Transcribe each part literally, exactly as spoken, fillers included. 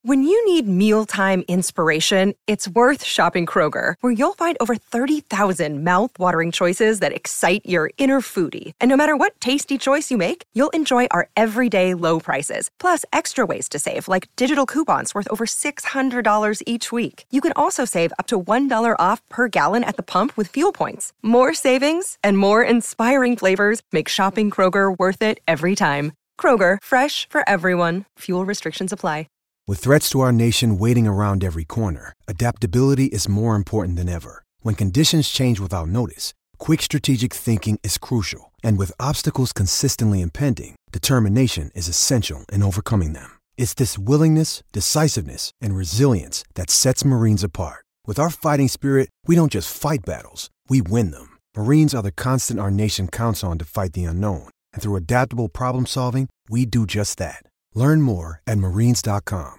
When you need mealtime inspiration, it's worth shopping Kroger, where you'll find over thirty thousand mouth-watering choices that excite your inner foodie. And no matter what tasty choice you make, you'll enjoy our everyday low prices, plus extra ways to save, like digital coupons worth over six hundred dollars each week. You can also save up to one dollar off per gallon at the pump with fuel points. More savings and more inspiring flavors make shopping Kroger worth it every time. Kroger, fresh for everyone. Fuel restrictions apply. With threats to our nation waiting around every corner, adaptability is more important than ever. When conditions change without notice, quick strategic thinking is crucial. And with obstacles consistently impending, determination is essential in overcoming them. It's this willingness, decisiveness, and resilience that sets Marines apart. With our fighting spirit, we don't just fight battles, we win them. Marines are the constant our nation counts on to fight the unknown. And through adaptable problem solving, we do just that. Learn more at marines dot com.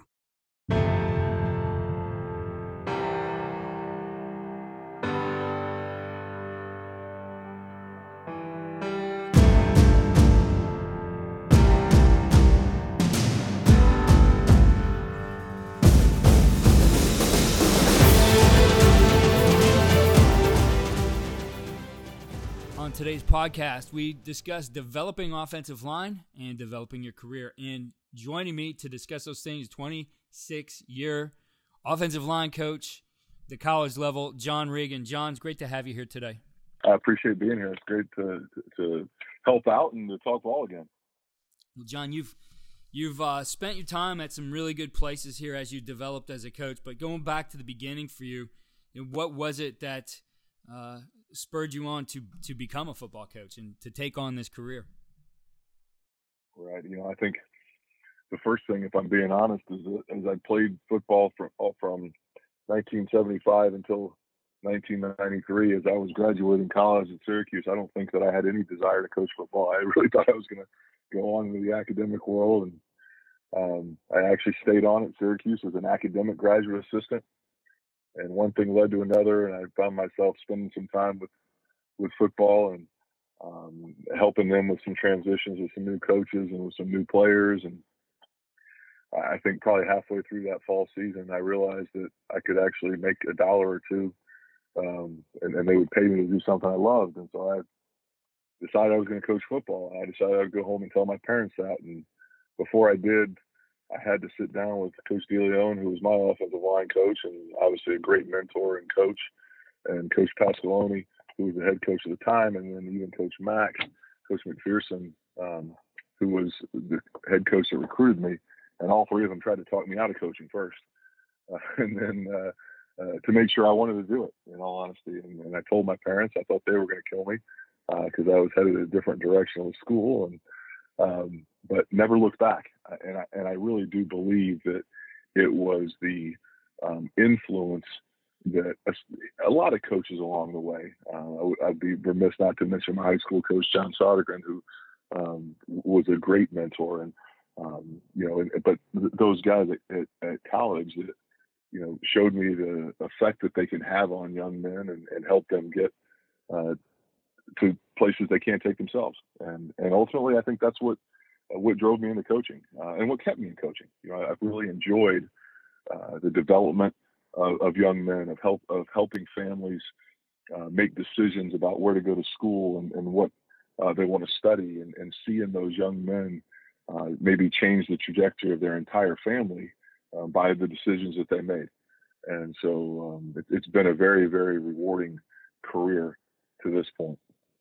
On today's podcast, we discuss developing offensive line and developing your career. And joining me to discuss those things, twenty-six-year offensive line coach, the college level, John Regan. John, it's great to have you here today. I appreciate being here. It's great to to help out and to talk ball again. Well, John, you've you've uh, spent your time at some really good places here as you developed as a coach. But going back to the beginning for you, you know, what was it that uh, spurred you on to to become a football coach and to take on this career? Right. You know, I think the first thing, if I'm being honest, is that as I played football from from nineteen seventy-five until nineteen ninety-three, as I was graduating college at Syracuse, I don't think that I had any desire to coach football. I really thought I was going to go on into the academic world, and um, I actually stayed on at Syracuse as an academic graduate assistant. And one thing led to another, and I found myself spending some time with, with football and um, helping them with some transitions with some new coaches and with some new players. And I think probably halfway through that fall season, I realized that I could actually make a dollar or two, um, and, and they would pay me to do something I loved. And so I decided I was going to coach football. I decided I would go home and tell my parents that. And before I did, I had to sit down with Coach DeLeon, who was my offensive line coach and obviously a great mentor and coach, and Coach Pasqualoni, who was the head coach at the time, and then even Coach Mack, Coach McPherson, um, who was the head coach that recruited me. And all three of them tried to talk me out of coaching first, uh, and then uh, uh, to make sure I wanted to do it, in all honesty. And, and I told my parents I thought they were going to kill me because uh, I was headed a different direction with school, and um, but never looked back. And I, and I really do believe that it was the um, influence that a, a lot of coaches along the way. Uh, I'd be remiss not to mention my high school coach, John Sodergren, who um, was a great mentor. And, um, you know, and, but th- those guys at, at, at college that, you know, showed me the effect that they can have on young men and, and help them get uh, to places they can't take themselves. And, and ultimately, I think that's what, what drove me into coaching uh, and what kept me in coaching. You know, I've really enjoyed uh, the development of, of young men, of help, of helping families uh, make decisions about where to go to school and, and what uh, they want to study, and, and seeing those young men uh, maybe change the trajectory of their entire family uh, by the decisions that they made. And so um, it, it's been a very, very rewarding career to this point.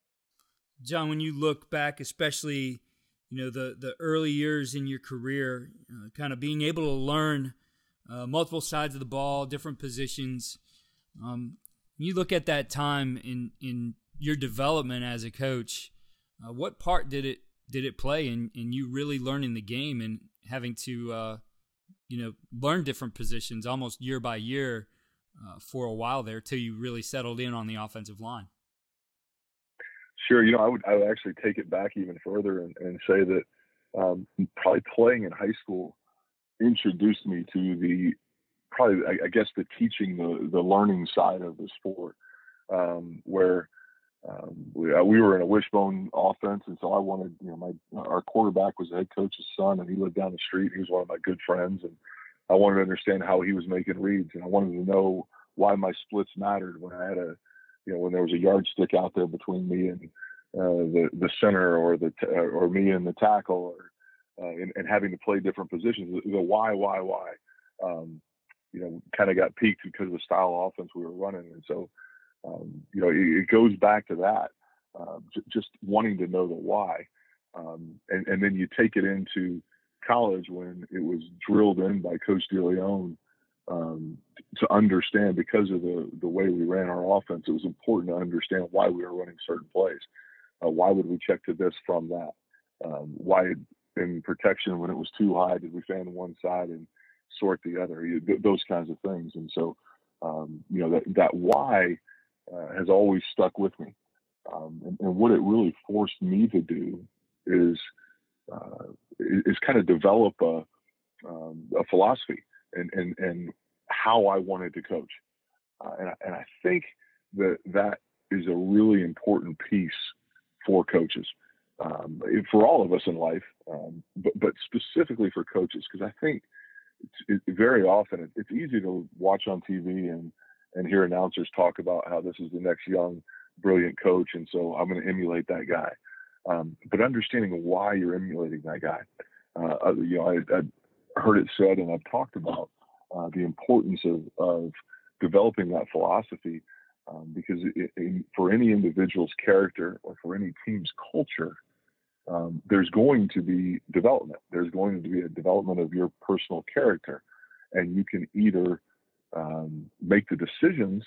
John, when you look back, especially, you know, the, the early years in your career, uh, kind of being able to learn uh, multiple sides of the ball, different positions, um, you look at that time in, in your development as a coach, uh, what part did it did it play in, in you really learning the game and having to, uh, you know, learn different positions almost year by year uh, for a while there till you really settled in on the offensive line? Sure. You know, I would, I would actually take it back even further and, and say that um, probably playing in high school introduced me to the, probably, I, I guess, the teaching, the, the learning side of the sport, um, where um, we, uh, we were in a wishbone offense. And so I wanted, you know, my, our quarterback was the head coach's son, and he lived down the street. He was one of my good friends. And I wanted to understand how he was making reads, and I wanted to know why my splits mattered when I had a, you know, when there was a yardstick out there between me and uh, the the center, or the t- or me and the tackle, or uh, and, and having to play different positions. The why, why, why, um, you know, kind of got peaked because of the style of offense we were running, and so um, you know, it, it goes back to that, uh, j- just wanting to know the why, um, and and then you take it into college when it was drilled in by Coach DeLeon. Um, to understand, because of the, the way we ran our offense, it was important to understand why we were running certain plays. Uh, why would we check to this from that? Um, why in protection, when it was too high, did we fan one side and sort the other? You, th- those kinds of things. And so, um, you know, that, that why uh, has always stuck with me. Um, and, and what it really forced me to do is, uh, is kind of develop a, um, a philosophy and, and, and how I wanted to coach. Uh, and, I, and I think that that is a really important piece for coaches, um, for all of us in life, um, but, but specifically for coaches, because I think it's, it, very often it, it's easy to watch on T V and, and hear announcers talk about how this is the next young, brilliant coach, and so I'm going to emulate that guy. Um, but understanding why you're emulating that guy. Uh, you know, I, I heard it said, and I've talked about uh, the importance of, of developing that philosophy, um, because it, it, for any individual's character or for any team's culture, um, there's going to be development. There's going to be a development of your personal character, and you can either um, make the decisions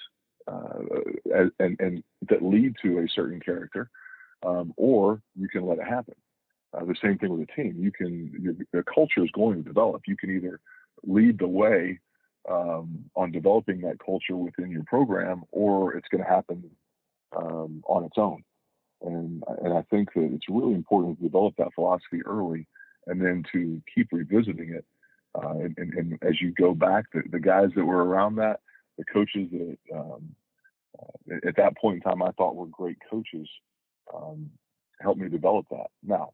uh, and, and that lead to a certain character, um, or you can let it happen. Uh, the same thing with a team. You can, your, your culture is going to develop. You can either lead the way um, on developing that culture within your program, or it's going to happen um, on its own. And, and I think that it's really important to develop that philosophy early, and then to keep revisiting it. Uh, and, and, and as you go back, the, the guys that were around that, the coaches that um, uh, at that point in time I thought were great coaches, um, helped me develop that. Now,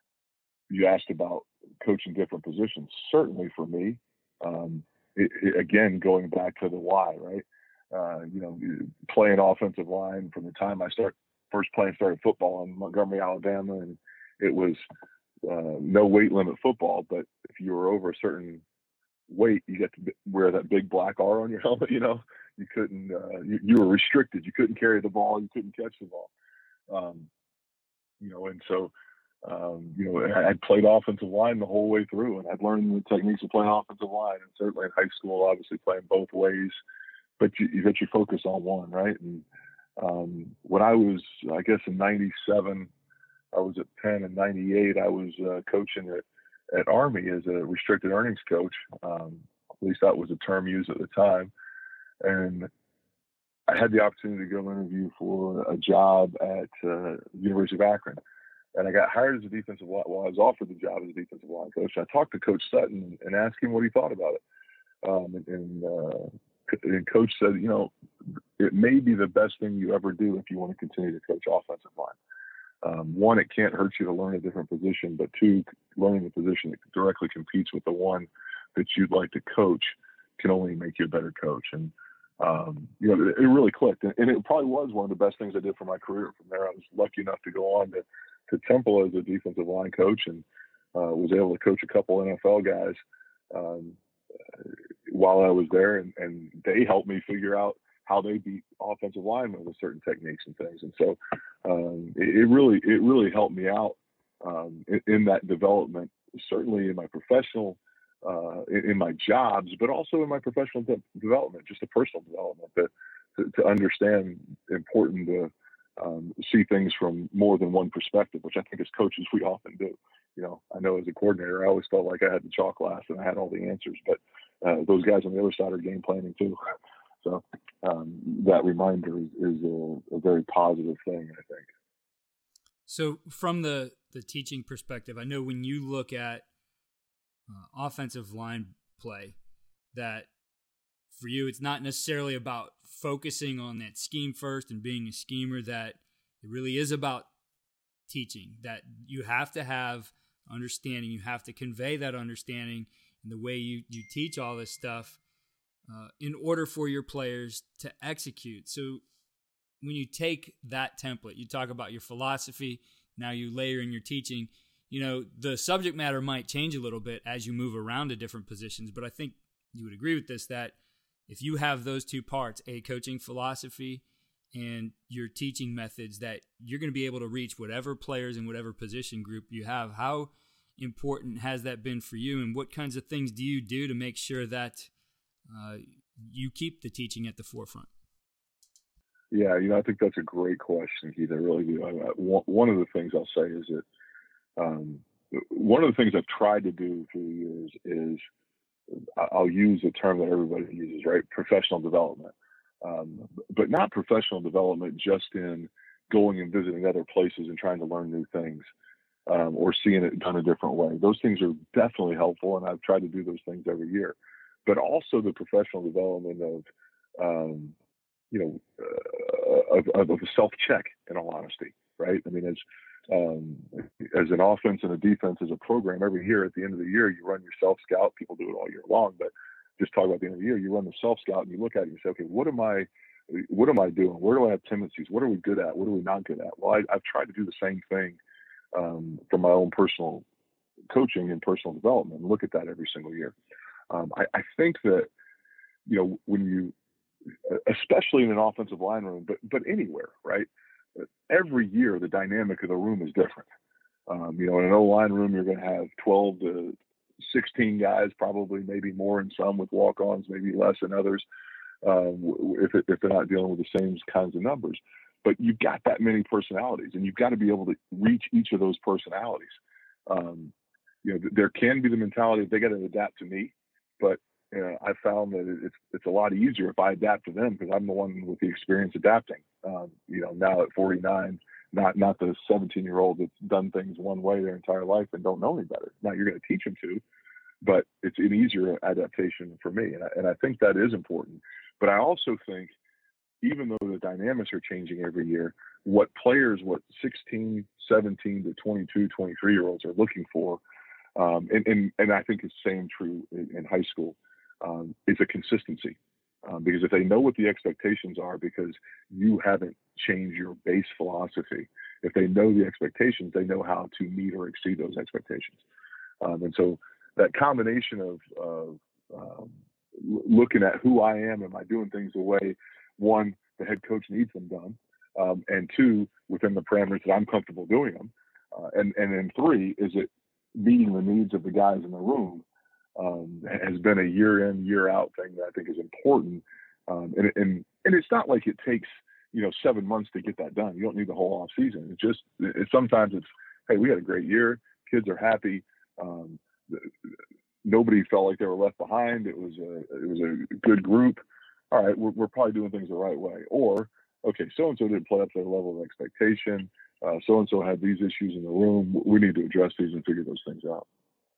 you asked about coaching different positions. Certainly for me, um, it, it, again, going back to the why, right? Uh, you know, playing offensive line from the time I start first playing started football in Montgomery, Alabama, and it was uh, no weight limit football. But if you were over a certain weight, you got to wear that big black R on your helmet. You know, you couldn't. Uh, you, you were restricted. You couldn't carry the ball. You couldn't catch the ball. Um, you know, and so. Um, you know, I would played offensive line the whole way through, and I'd learned the techniques of playing offensive line. And certainly in high school, obviously playing both ways, but you, you got your focus on one, right? And um, when I was, I guess in ninety-seven, I was at Penn. In ninety-eight, I was uh, coaching at, at Army as a restricted earnings coach. Um, at least that was a term used at the time. And I had the opportunity to go interview for a job at uh, University of Akron. And I got hired as a defensive line. Well, I was offered the job as a defensive line coach. I talked to Coach Sutton and asked him what he thought about it. Um, and, and, uh, and Coach said, you know, it may be the best thing you ever do if you want to continue to coach offensive line. Um, one, it can't hurt you to learn a different position, but two, learning a position that directly competes with the one that you'd like to coach can only make you a better coach. And, um, you know, it, it really clicked. And, and it probably was one of the best things I did for my career. From there, I was lucky enough to go on to to Temple as a defensive line coach, and uh, was able to coach a couple N F L guys um, while I was there, and, and they helped me figure out how they beat offensive linemen with certain techniques and things. And so um, it, it really it really helped me out um, in, in that development, certainly in my professional, uh, in, in my jobs, but also in my professional de- development, just a personal development, that to, to understand important to Um, see things from more than one perspective, which I think as coaches we often do. You know, I know as a coordinator, I always felt like I had the chalk glass and I had all the answers, but uh, those guys on the other side are game planning too. So um, that reminder is, is a, a very positive thing, I think. So from the, the teaching perspective, I know when you look at uh, offensive line play, that for you, it's not necessarily about focusing on that scheme first and being a schemer, that it really is about teaching, that you have to have understanding, you have to convey that understanding, and the way you, you teach all this stuff uh, in order for your players to execute. So when you take that template, you talk about your philosophy, now you layer in your teaching, you know, the subject matter might change a little bit as you move around to different positions, but I think you would agree with this, that if you have those two parts, a coaching philosophy and your teaching methods, that you're going to be able to reach whatever players in whatever position group you have. How important has that been for you, and what kinds of things do you do to make sure that uh, you keep the teaching at the forefront? Yeah, you know, I think that's a great question, Keith. I really do. I, I, one of the things I'll say is that um, one of the things I've tried to do through the years is I'll use a term that everybody uses, right? Professional development. Um, but not professional development just in going and visiting other places and trying to learn new things um, or seeing it done a different way. Those things are definitely helpful, and I've tried to do those things every year. But also the professional development of, um, you know, uh, of, of, of a self-check, in all honesty, right? I mean, as um, as an offense and a defense, as a program, every year at the end of the year, you run your self-scout. People do it all year long, but just talk about the end of the year, you run the self-scout and you look at it and you say, okay, what am I, what am I doing? Where do I have tendencies? What are we good at? What are we not good at? Well, I, I've tried to do the same thing um, for my own personal coaching and personal development, and look at that every single year. Um, I, I think that, you know, when you, especially in an offensive line room, but but anywhere, right? Every year, the dynamic of the room is different. Um, you know, in an O-line room, you're going to have twelve to sixteen guys, probably maybe more in some with walk-ons, maybe less in others, um, if, it, if they're not dealing with the same kinds of numbers. But you've got that many personalities, and you've got to be able to reach each of those personalities. Um, you know, there can be the mentality that they got to adapt to me, but you know, I found that it's it's a lot easier if I adapt to them because I'm the one with the experience adapting. Um, you know, now at forty-nine, not not the seventeen-year-old that's done things one way their entire life and don't know any better. Now you're going to teach them to, but it's an easier adaptation for me, and I, and I think that is important. But I also think, even though the dynamics are changing every year, what players, what sixteen, seventeen to twenty-two, twenty-three-year-olds are looking for, um, and, and and I think it's the same true in, in high school. Um, is a consistency, um, because if they know what the expectations are because you haven't changed your base philosophy, if they know the expectations, they know how to meet or exceed those expectations. Um, and so that combination of, of um, looking at who I am, am I doing things the way, one, the head coach needs them done, um, and two, within the parameters that I'm comfortable doing them, uh, and, and then three, is it meeting the needs of the guys in the room? Um, has been a year in, year out thing that I think is important. Um, and, and, and it's not like it takes, you know, seven months to get that done. You don't need the whole off season. It's just, it, sometimes it's, hey, we had a great year. Kids are happy. Um, nobody felt like they were left behind. It was a, it was a good group. All right, we're, we're probably doing things the right way. Or, okay, so-and-so didn't play up to their level of expectation. Uh, so-and-so had these issues in the room. We need to address these and figure those things out.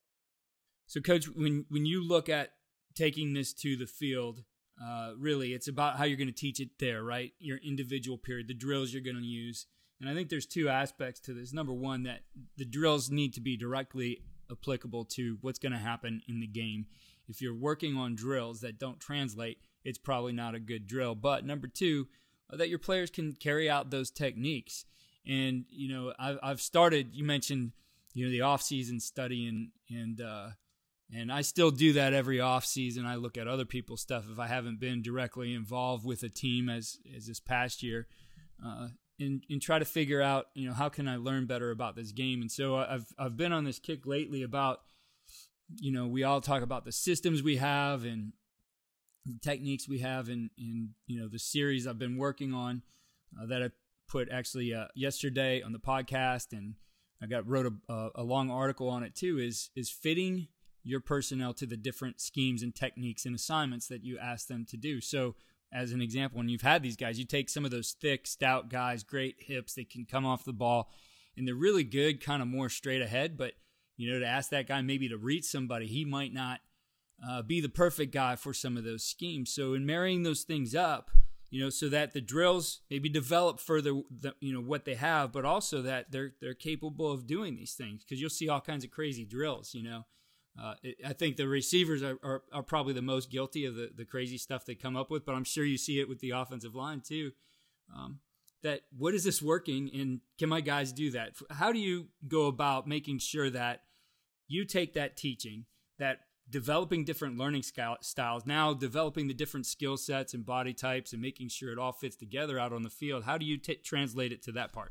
So, Coach, when, when you look at taking this to the field, uh, really, it's about how you're going to teach it there, right? Your individual period, the drills you're going to use. And I think there's two aspects to this. Number one, that the drills need to be directly applicable to what's going to happen in the game. If you're working on drills that don't translate, it's probably not a good drill. But number two, that your players can carry out those techniques. And, you know, I've, I've started, you mentioned, you know, the off-season study and, and, uh, And I still do that every off season. I look at other people's stuff if I haven't been directly involved with a team as as this past year, uh, and and try to figure out, you know, how can I learn better about this game. And so I've I've been on this kick lately about, you know, we all talk about the systems we have and the techniques we have, and in you know the series I've been working on uh, that I put actually uh, yesterday on the podcast, and I got wrote a, a, a long article on it too. Is is fitting your personnel to the different schemes and techniques and assignments that you ask them to do. So as an example, when you've had these guys, you take some of those thick, stout guys, great hips, they can come off the ball, and they're really good, kind of more straight ahead. But, you know, to ask that guy maybe to reach somebody, he might not uh, be the perfect guy for some of those schemes. So in marrying those things up, you know, so that the drills maybe develop further, the, you know, what they have, but also that they're they're capable of doing these things, because you'll see all kinds of crazy drills, you know. Uh, it, I think the receivers are, are, are probably the most guilty of the, the crazy stuff they come up with, but I'm sure you see it with the offensive line too. Um, that what is this working, and can my guys do that? How do you go about making sure that you take that teaching, that developing different learning styles, now developing the different skill sets and body types and making sure it all fits together out on the field? How do you t- translate it to that part?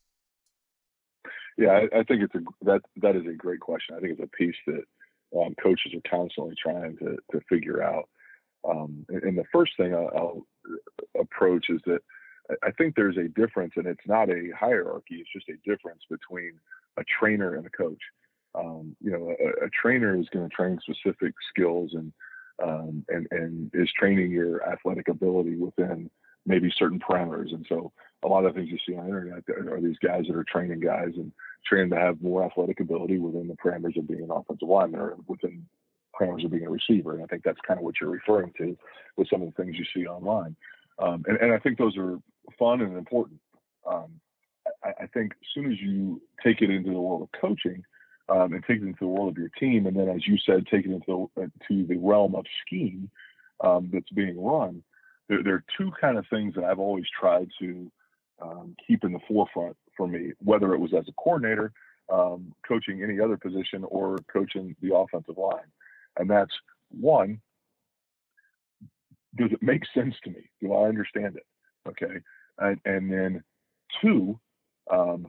Yeah, I, I think it's a that that is a great question. I think it's a piece that um, coaches are constantly trying to to figure out. Um, and, and the first thing I'll, I'll approach is that I think there's a difference, and it's not a hierarchy. It's just a difference between a trainer and a coach. Um, you know, a, a trainer is going to train specific skills and um, and and is training your athletic ability within maybe certain parameters. And so a lot of things you see on the internet are these guys that are training guys and training to have more athletic ability within the parameters of being an offensive lineman or within parameters of being a receiver. And I think that's kind of what you're referring to with some of the things you see online. Um, and, and I think those are fun and important. Um, I, I think as soon as you take it into the world of coaching um, and take it into the world of your team, and then, as you said, take it into the, into the realm of scheme um, that's being run, there, there are two kind of things that I've always tried to um, keep in the forefront for me, whether it was as a coordinator, um, coaching any other position, or coaching the offensive line. And that's, one, does it make sense to me? Do I understand it? Okay. And, and then two, um,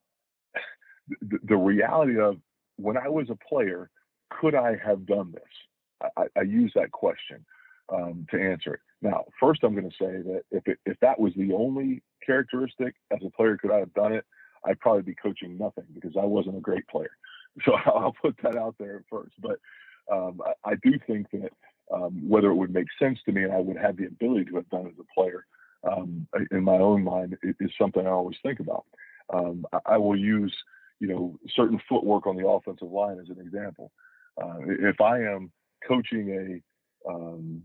the, the reality of when I was a player, could I have done this? I, I use that question um, to answer it. Now, first, I'm going to say that if it, if that was the only characteristic as a player, could I have done it? I'd probably be coaching nothing because I wasn't a great player. So I'll put that out there first. But um, I, I do think that um, whether it would make sense to me and I would have the ability to have done it as a player, um, in my own mind, it is something I always think about. Um, I, I will use, you know, certain footwork on the offensive line as an example. Uh, if I am coaching a um,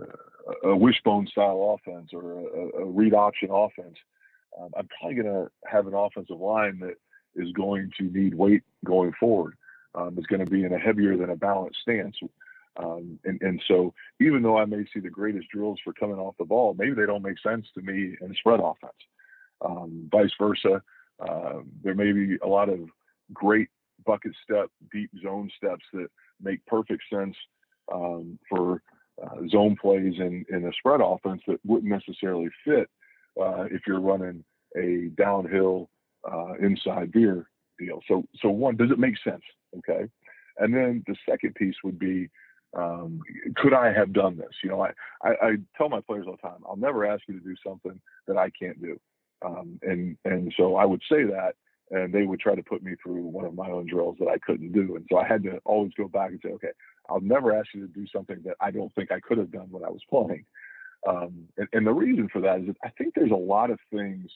a wishbone style offense or a, a read option offense, um, I'm probably going to have an offensive line that is going to need weight going forward. Um, is going to be in a heavier than a balanced stance. Um, and, and so even though I may see the greatest drills for coming off the ball, maybe they don't make sense to me in a spread offense. Um, vice versa. Uh, there may be a lot of great bucket step, deep zone steps that make perfect sense um, for uh, zone plays in, in a spread offense that wouldn't necessarily fit uh, if you're running a downhill uh, inside veer deal. So, so one, does it make sense? Okay. And then the second piece would be, um, could I have done this? You know, I, I, I tell my players all the time, I'll never ask you to do something that I can't do. Um, and, and so I would say that, and they would try to put me through one of my own drills that I couldn't do. And so I had to always go back and say, okay, I'll never ask you to do something that I don't think I could have done when I was playing. Um, and, and the reason for that is that I think there's a lot of things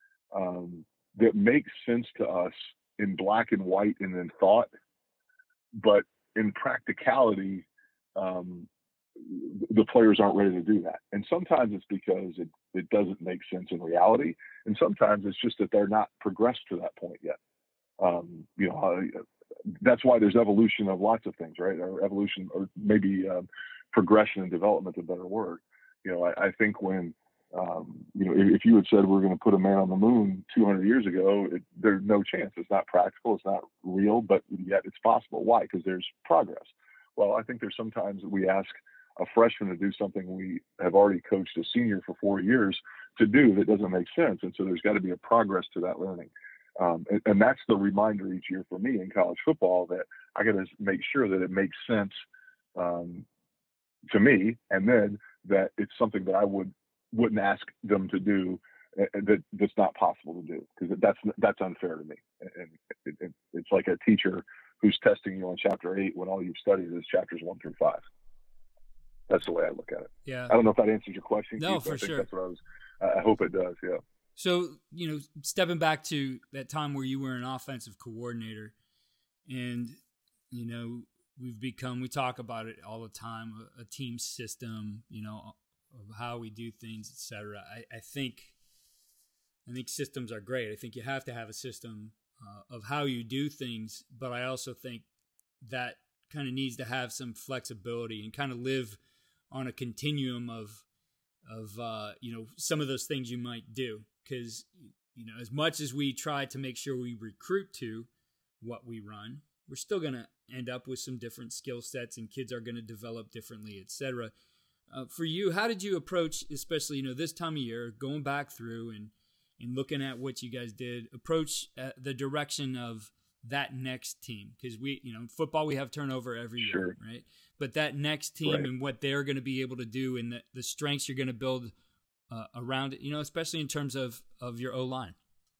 um, that make sense to us in black and white and in thought, but in practicality, um, the players aren't ready to do that. And sometimes it's because it, it doesn't make sense in reality. And sometimes it's just that they're not progressed to that point yet. Um, you know, uh, that's why there's evolution of lots of things, right? Or evolution, or maybe um, progression and development, a better word. You know, I, I think when, um, you know, if, if you had said we're going to put a man on the moon two hundred years ago, it, there's no chance. It's not practical. It's not real, but yet it's possible. Why? Because there's progress. Well, I think there's sometimes that we ask a freshman to do something we have already coached a senior for four years to do that doesn't make sense. And so there's got to be a progress to that learning. Um, and, and that's the reminder each year for me in college football that I got to make sure that it makes sense um, to me, and then that it's something that I would, wouldn't ask them to do uh, that that's not possible to do, because that's that's unfair to me. And it, it, it's like a teacher who's testing you on chapter eight when all you've studied is chapters one through five. That's the way I look at it. Yeah. I don't know if that answers your question. No, Keith, for I think sure. That's what I was. I hope it does. Yeah. So, you know, stepping back to that time where you were an offensive coordinator, and, you know, we've become, we talk about it all the time, a, a team system, you know, of how we do things, et cetera. I, I think, I think systems are great. I think you have to have a system uh, of how you do things, but I also think that kind of needs to have some flexibility and kind of live on a continuum of of uh, you know, some of those things you might do, because you know, as much as we try to make sure we recruit to what we run, we're still going to end up with some different skill sets, and kids are going to develop differently, et cetera. Uh, for you, how did you approach, especially, you know, this time of year, going back through and, and looking at what you guys did, approach uh, the direction of that next team? Because we, you know, in football, we have turnover every year, Sure. right? But that next team Right. and what they're going to be able to do, and the, the strengths you're going to build uh, around it, you know, especially in terms of, of your O-line.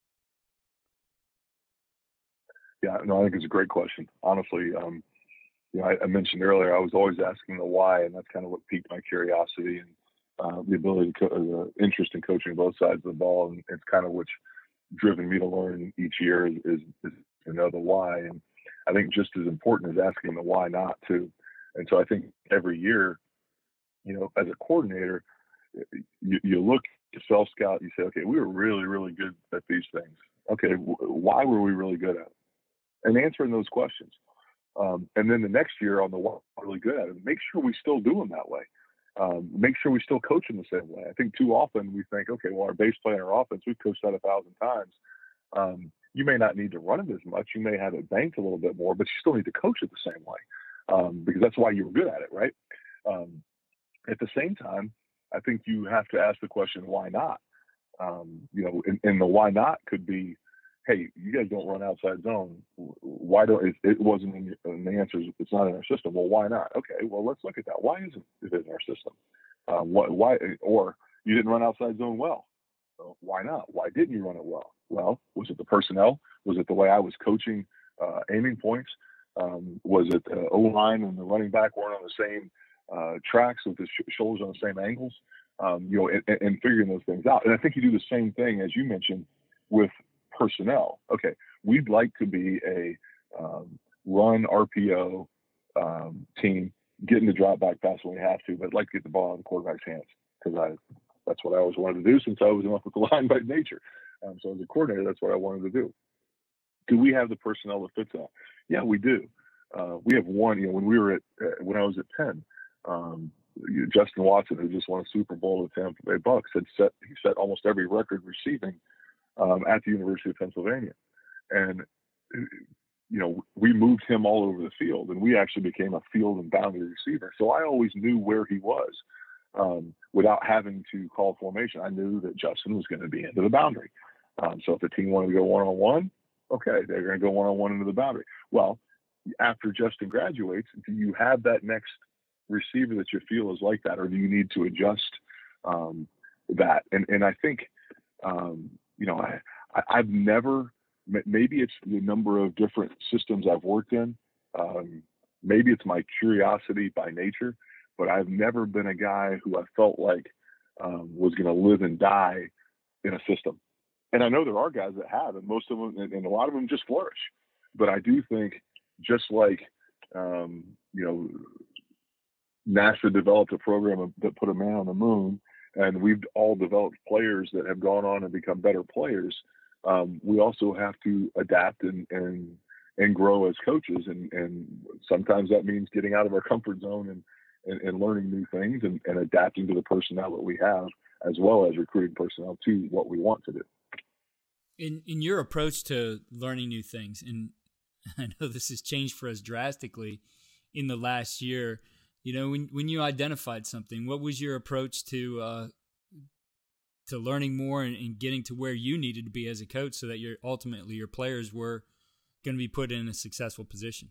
Yeah, no, I think it's a great question. Honestly, um, you know, I, I mentioned earlier, I was always asking the why, and that's kind of what piqued my curiosity and uh, the ability to, co- the interest in coaching both sides of the ball, and it's kind of what's driven me to learn each year is, is, is to know the why. And I think just as important as asking the why not too. And so I think every year, you know, as a coordinator, you, you look to self-scout, you say, okay, we were really, really good at these things. Okay, w- why were we really good at it? And answering those questions. Um, and then the next year on the why we're really good at it, make sure we still do them that way. Um, make sure we still coach them the same way. I think too often we think, okay, well, our base play and our offense, we've coached that a thousand times. Um, you may not need to run it as much. You may have it banked a little bit more, but you still need to coach it the same way um, because that's why you were good at it, right? Um, at the same time, I think you have to ask the question, why not? Um, you know, and, and the why not could be, hey, you guys don't run outside zone. Why don't it, it wasn't in, your, and the answer is it's not in our system. Well, why not? Okay, well, let's look at that. Why isn't it in our system? Uh, what, why, or you didn't run outside zone well. So why not? Why didn't you run it well? Well, was it the personnel? Was it the way I was coaching uh, aiming points? Um, was it the O-line and the running back weren't on the same uh, tracks with the sh- shoulders on the same angles? Um, you know, and, and figuring those things out. And I think you do the same thing, as you mentioned, with personnel. Okay, we'd like to be a um, run R P O um, team, getting the drop back pass when we have to, but I'd like to get the ball out of the quarterback's hands because I that's what I always wanted to do since I was an offensive line by nature. Um, so as a coordinator, that's what I wanted to do. Do we have the personnel that fits that? Yeah, we do. Uh, we have one. You know, when we were at uh, when I was at Penn, um, Justin Watson, who just won a Super Bowl with Tampa Bay Bucks, had set he set almost every record receiving Um, at the University of Pennsylvania. And, you know, we moved him all over the field, and we actually became a field and boundary receiver. So I always knew where he was um, without having to call formation. I knew that Justin was going to be into the boundary. Um, so if the team wanted to go one-on-one, okay, they're going to go one-on-one into the boundary. Well, after Justin graduates, do you have that next receiver that you feel is like that, or do you need to adjust um, that? And, and I think, um, you know, I, I, I've never, maybe it's the number of different systems I've worked in. Um, maybe it's my curiosity by nature, but I've never been a guy who I felt like um, was going to live and die in a system. And I know there are guys that have, and most of them, and, and a lot of them just flourish. But I do think just like, um, you know, NASA developed a program that put a man on the moon, and we've all developed players that have gone on and become better players. Um, we also have to adapt and and and grow as coaches, and and sometimes that means getting out of our comfort zone and and, and learning new things and, and adapting to the personnel that we have, as well as recruiting personnel to what we want to do. In in your approach to learning new things, and I know this has changed for us drastically in the last year. You know, when when you identified something, what was your approach to uh, to learning more and, and getting to where you needed to be as a coach, so that your ultimately your players were going to be put in a successful position?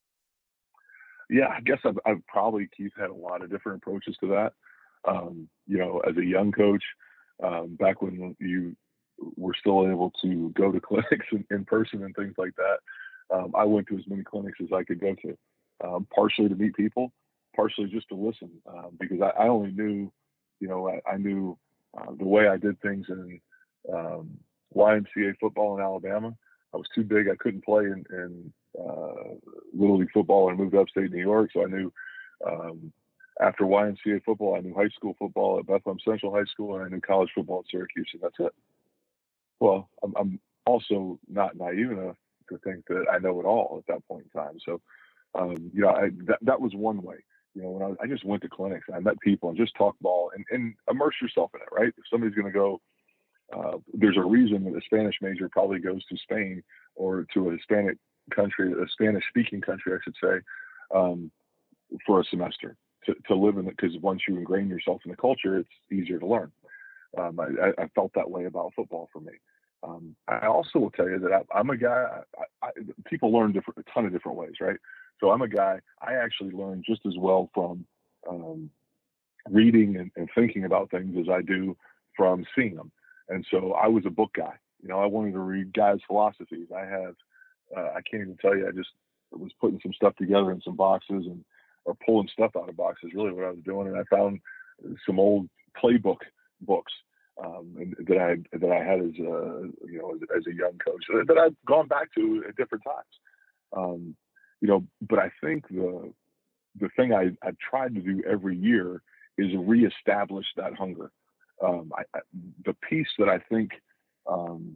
Yeah, I guess I've, I've probably, Keith, had a lot of different approaches to that. Um, you know, as a young coach, um, back when you were still able to go to clinics in, in person and things like that, um, I went to as many clinics as I could go to, um, partially to meet people, partially just to listen, um, because I, I only knew, you know, I, I knew uh, the way I did things in um, Y M C A football in Alabama. I was too big. I couldn't play in, in uh, Little League football, and I moved to upstate New York. So I knew um, after Y M C A football, I knew high school football at Bethlehem Central High School, and I knew college football at Syracuse, and that's it. Well, I'm, I'm also not naive enough to think that I know it all at that point in time. So Um, you know, I, that, that was one way. You know, when I, was, I just went to clinics, I met people and just talked ball and, and immerse yourself in it, right? If somebody's going to go, uh, there's a reason that a Spanish major probably goes to Spain or to a Hispanic country, a Spanish-speaking country, I should say, um, for a semester to, to live in it, because once you ingrain yourself in the culture, it's easier to learn. Um, I, I felt that way about football for me. Um, I also will tell you that I, I'm a guy, I, I, people learn different, a ton of different ways, right? So I'm a guy, I actually learn just as well from um, reading and, and thinking about things as I do from seeing them. And so I was a book guy. You know, I wanted to read guys' philosophies. I have, uh, I can't even tell you, I just was putting some stuff together in some boxes and or pulling stuff out of boxes, really what I was doing. And I found some old playbook books um, and, that I that I had as a you know as, as a young coach that I've gone back to at different times. Um, you know, but I think the the thing I I tried to do every year is reestablish that hunger. Um, I, I, the piece that I think um,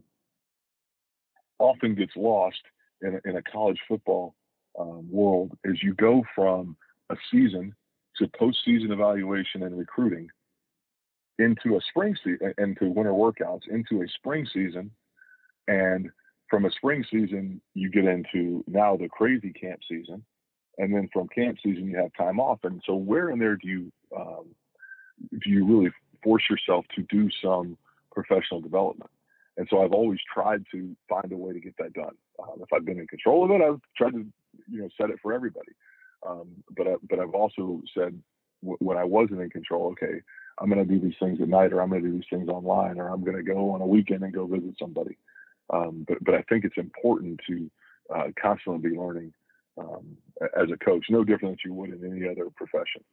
often gets lost in a, in a college football um, world is you go from a season to postseason evaluation and recruiting into a spring season, into winter workouts, into a spring season. And from a spring season, you get into now the crazy camp season. And then from camp season, you have time off. And so where in there do you, um, do you really force yourself to do some professional development? And so I've always tried to find a way to get that done. Um, if I've been in control of it, I've tried to, you know, set it for everybody. Um, but, I, but I've also said w- when I wasn't in control, okay, I'm going to do these things at night, or I'm going to do these things online, or I'm going to go on a weekend and go visit somebody. Um, but, but I think it's important to uh, constantly be learning um, as a coach, no different than you would in any other profession.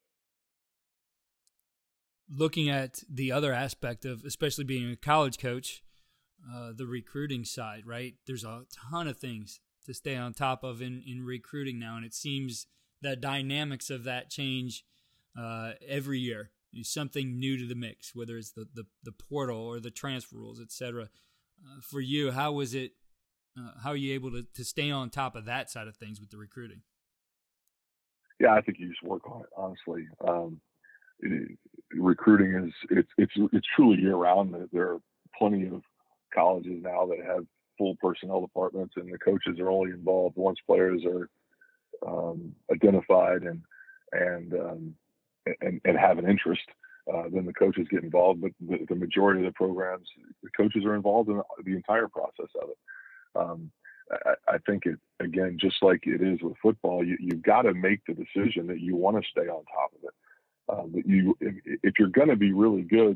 Looking at the other aspect of, especially being a college coach, uh, the recruiting side, right? There's a ton of things to stay on top of in, in recruiting now, and it seems the dynamics of that change uh, every year. There's something new to the mix, whether it's the, the, the portal or the transfer rules, et cetera. Uh, for you, how was it, uh, how are you able to, to stay on top of that side of things with the recruiting? Yeah, I think you just work on it, honestly. Um, it, recruiting is, it's, it's, it's truly year round. There are plenty of colleges now that have full personnel departments, and the coaches are only involved once players are um, identified and, and, um, and, and have an interest. Uh, then the coaches get involved, but the, the majority of the programs, the coaches are involved in the entire process of it. Um, I, I think it, again, just like it is with football, you, you've got to make the decision that you want to stay on top of it. Um, that you, if, if you're going to be really good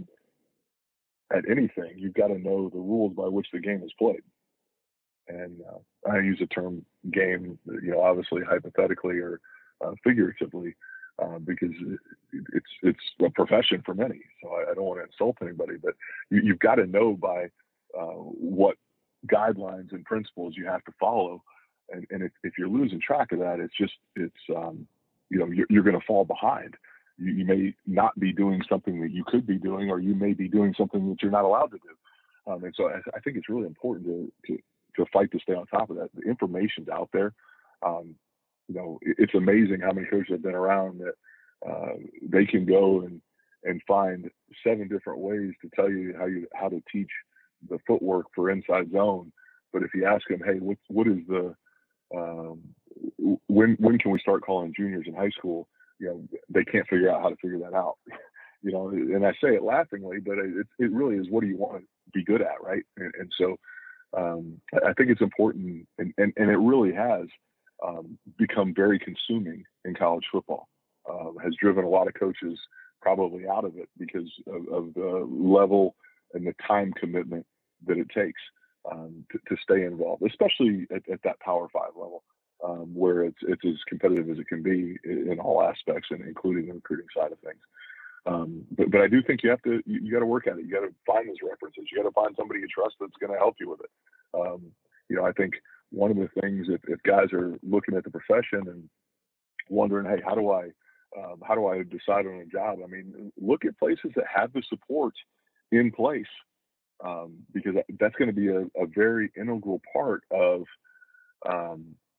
at anything, you've got to know the rules by which the game is played. And uh, I use the term game, you know, obviously hypothetically or uh, figuratively, uh, because it's it's a profession for many. So I, I don't want to insult anybody, but you, you've got to know by uh, what guidelines and principles you have to follow. And, and if, if you're losing track of that, it's just it's um, you know you're, you're going to fall behind. You, you may not be doing something that you could be doing, or you may be doing something that you're not allowed to do. Um, and so I, I think it's really important to, to to fight to stay on top of that. The information's out there. Um, you know, it, it's amazing how many coaches have been around that uh, they can go and, and find seven different ways to tell you how you how to teach the footwork for inside zone. But if you ask them, hey, what what is the um, when when can we start calling juniors in high school? You know, they can't figure out how to figure that out. You know, and I say it laughingly, but it it really is, what do you want to be good at, right? And, and so um, I think it's important, and, and, and it really has um, become very consuming in college football. Uh, has driven a lot of coaches probably out of it because of, of the level and the time commitment that it takes um, to, to stay involved, especially at, at that Power Five level, um, where it's it's as competitive as it can be in, in all aspects, and including the recruiting side of things. Um, but, but I do think you have to, you, you got to work at it. You got to find those references. You got to find somebody you trust that's going to help you with it. Um, you know, I think one of the things, if, if guys are looking at the profession and wondering, hey, how do I, um, how do I decide on a job? I mean, look at places that have the support in place, um, because that's going to be a, a very integral part of um,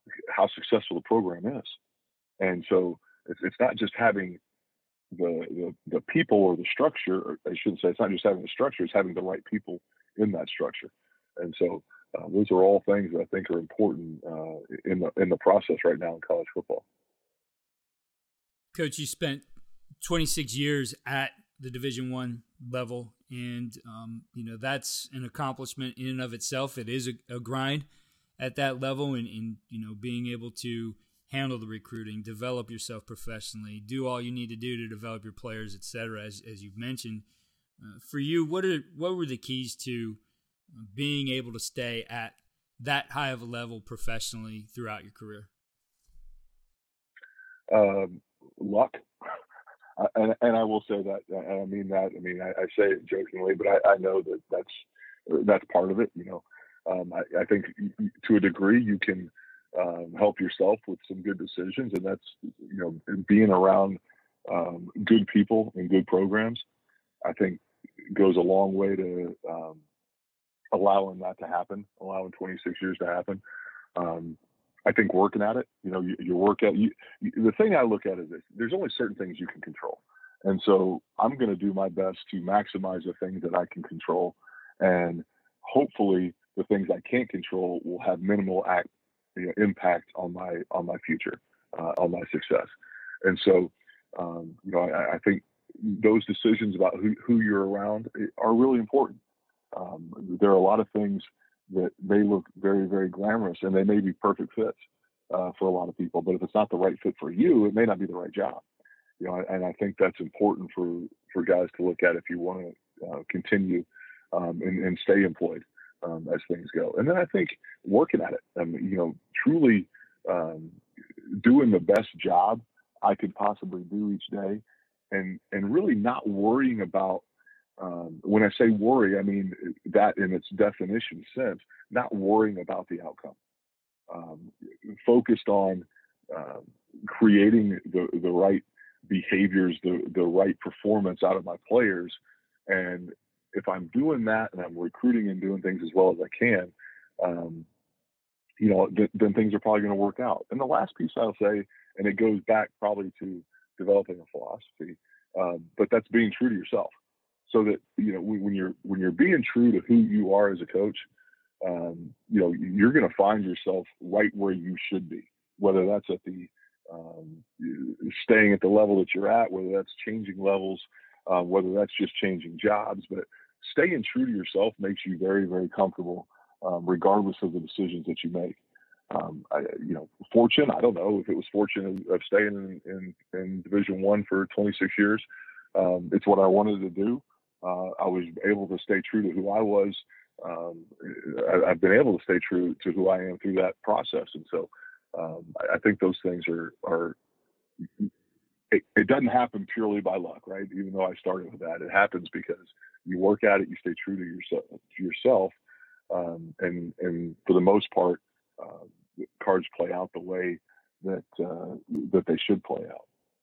how successful the program is. And so it's, it's not just having the, the the people or the structure. Or I shouldn't say it's not just having the structure; it's having the right people in that structure. And so uh, those are all things that I think are important uh, in the in the process right now in college football. Coach, you spent twenty-six years at the Division One level, and um, you know that's an accomplishment in and of itself. It is a, a grind at that level, and, and you know being able to handle the recruiting, develop yourself professionally, do all you need to do to develop your players, et cetera, as, as you've mentioned. Uh, for you, what are what were the keys to uh, being able to stay at that high of a level professionally throughout your career? Um, luck. I, and, and I will say that, and I mean that, I mean, I, I say it jokingly, but I, I know that that's, that's part of it. You know, um, I, I think to a degree you can um, help yourself with some good decisions, and that's, you know, being around um, good people and good programs, I think goes a long way to um, allowing that to happen, allowing twenty-six years to happen. Um, I think working at it, you know, you, you work at you, you, the thing I look at is this, there's only certain things you can control. And so I'm going to do my best to maximize the things that I can control. And hopefully the things I can't control will have minimal act, you know, impact on my, on my future, uh, on my success. And so, um, you know, I, I think those decisions about who, who you're around are really important. Um, there are a lot of things that they look very, very glamorous, and they may be perfect fits uh, for a lot of people. But if it's not the right fit for you, it may not be the right job. You know, and I think that's important for, for guys to look at if you want to uh, continue um, and, and stay employed um, as things go. And then I think working at it, I mean, you know, truly um, doing the best job I could possibly do each day, and and really not worrying about. Um, when I say worry, I mean that in its definition sense, not worrying about the outcome, um, focused on um, creating the, the right behaviors, the, the right performance out of my players. And if I'm doing that and I'm recruiting and doing things as well as I can, um, you know, th- then things are probably going to work out. And the last piece I'll say, and it goes back probably to developing a philosophy, um, but that's being true to yourself. So that, you know, when you're when you're being true to who you are as a coach, um, you know, you're going to find yourself right where you should be, whether that's at the um, staying at the level that you're at, whether that's changing levels, uh, whether that's just changing jobs. But staying true to yourself makes you very, very comfortable, um, regardless of the decisions that you make. Um, I, you know, fortune, I don't know if it was fortune of staying in, in, in Division One for twenty-six years. Um, it's what I wanted to do. Uh, I was able to stay true to who I was. Um, I, I've been able to stay true to who I am through that process. And so um, I, I think those things are, are it, it doesn't happen purely by luck, right? Even though I started with that, it happens because you work at it, you stay true to yourself, to yourself. Um, and, and for the most part, uh, cards play out the way that, uh, that they should play out.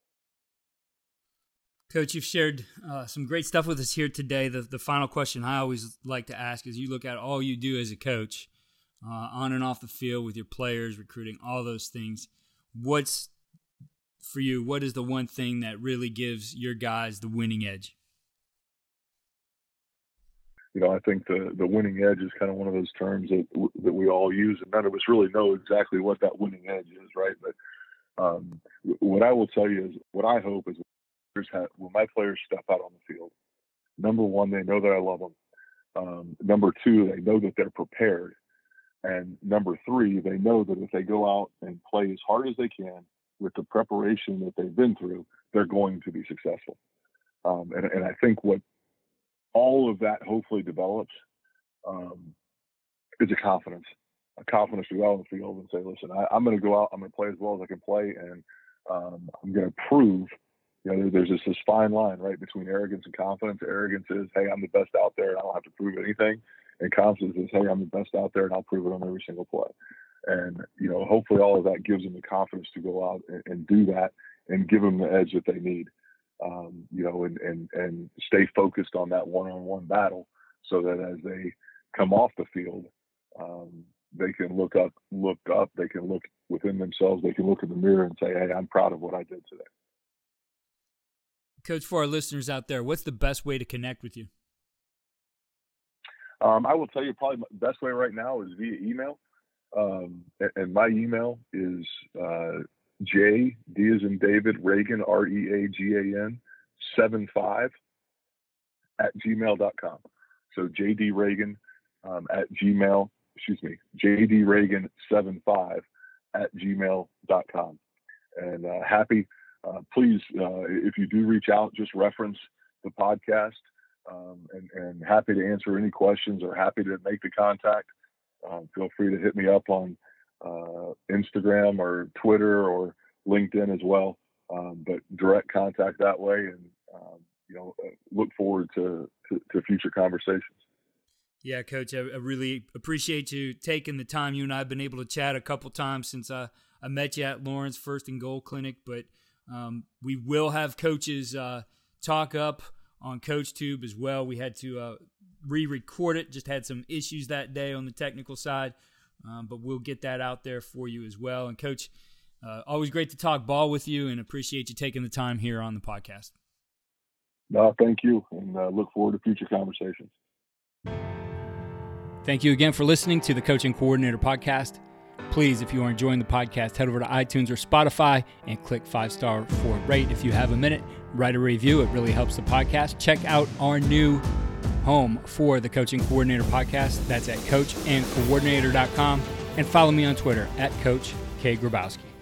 Coach, you've shared uh, some great stuff with us here today. The the final question I always like to ask is, you look at all you do as a coach, uh, on and off the field with your players, recruiting, all those things. What's, for you, what is the one thing that really gives your guys the winning edge? You know, I think the, the winning edge is kind of one of those terms that that we all use, and none of us really know exactly what that winning edge is, right? But um, what I will tell you is, what I hope is, Have, when my players step out on the field, number one, they know that I love them. Um, number two, they know that they're prepared. And number three, they know that if they go out and play as hard as they can with the preparation that they've been through, they're going to be successful. Um, and, and I think what all of that hopefully develops um, is a confidence, a confidence to go out on the field and say, listen, I, I'm going to go out, I'm going to play as well as I can play, and um, I'm going to prove. You know, there's just this fine line, right, between arrogance and confidence. Arrogance is, hey, I'm the best out there and I don't have to prove anything. And confidence is, hey, I'm the best out there and I'll prove it on every single play. And, you know, hopefully all of that gives them the confidence to go out and, and do that and give them the edge that they need, um, you know, and, and, and stay focused on that one-on-one battle so that as they come off the field, um, they can look up, look up, they can look within themselves, they can look in the mirror and say, hey, I'm proud of what I did today. Coach, for our listeners out there, what's the best way to connect with you? Um, I will tell you probably the best way right now is via email. Um, and, and my email is uh, J, D as in David, Reagan, R E A G A N, seven five at gmail dot com. So J D Reagan um, at Gmail, excuse me, J D Reagan seven five at gmail dot com. And uh, happy, uh, please, uh, if you do reach out, just reference the podcast, um, and, and happy to answer any questions or happy to make the contact. Um, feel free to hit me up on uh, Instagram or Twitter or LinkedIn as well. Um, but direct contact that way, and um, you know, look forward to, to, to future conversations. Yeah, Coach, I, I really appreciate you taking the time. You and I have been able to chat a couple times since I, I met you at Lawrence First and Goal Clinic, but um, we will have coaches uh, talk up on CoachTube as well. We had to uh, re-record it, just had some issues that day on the technical side, um, but we'll get that out there for you as well. And Coach, uh, always great to talk ball with you, and appreciate you taking the time here on the podcast. No, thank you, and uh, look forward to future conversations. Thank you again for listening to the Coaching Coordinator Podcast. Please, if you are enjoying the podcast, head over to iTunes or Spotify and click five-star for rate. If you have a minute, write a review. It really helps the podcast. Check out our new home for the Coaching Coordinator Podcast. That's at coach and coordinator dot com. And follow me on Twitter at Coach K. Grabowski.